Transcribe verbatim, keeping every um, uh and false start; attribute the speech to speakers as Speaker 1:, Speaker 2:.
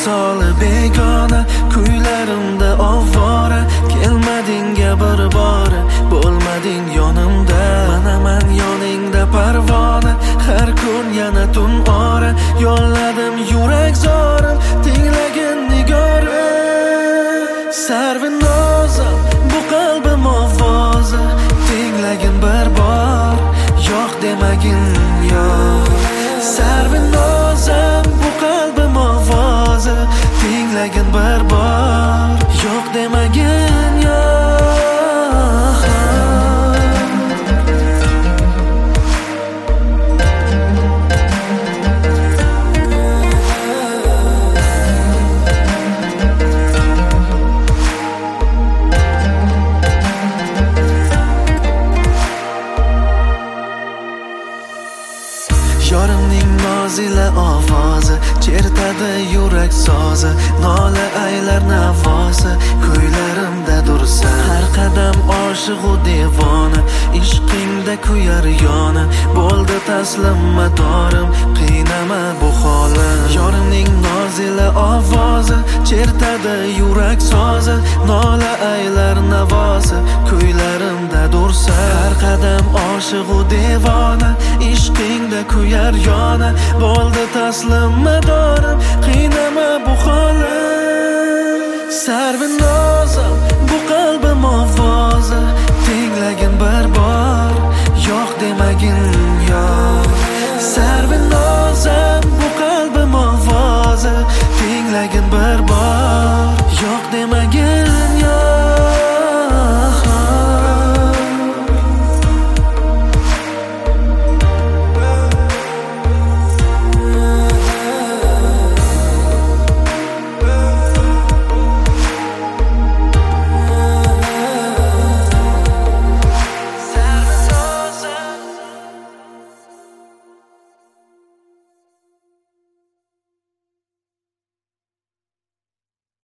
Speaker 1: misoli begona, kuylarimda ovora. Kelmadingga bir bora, bo'lmading yonimda. Manaman yoningda parvona, har kun yana tun ora. Yolladim yurak zorim, tinglagin nigorim. Sarvinozim, bu qalbim ovozi, tinglagin bir bor, yo'q demagin yo'q. Sarvinozim, bu qalbim ovozi, tinglagin bir bor, yo'q demagin yo'q. Yorimning nozila ovozi, chertadi yurak sozi, nola aylar navosi, kuylarimda dursa. Har qadam oshiq-u devona, ishqingda kuyar yona. Bo'ldi taslim madorim, qiynama bu holim. Yorimning nozila ovozi, chertadi yurak sozi, nola aylar navosi, kuylarimda dursa. Har qadam oshiq-u devona, ishqingda kuyar yona. Bo'ldi taslim madorim, qiynama bu holim. Sarvinozim, bu qalbim ovozi, tinglagin bir bor, yo'q demagin yo'q. Sarvinozim,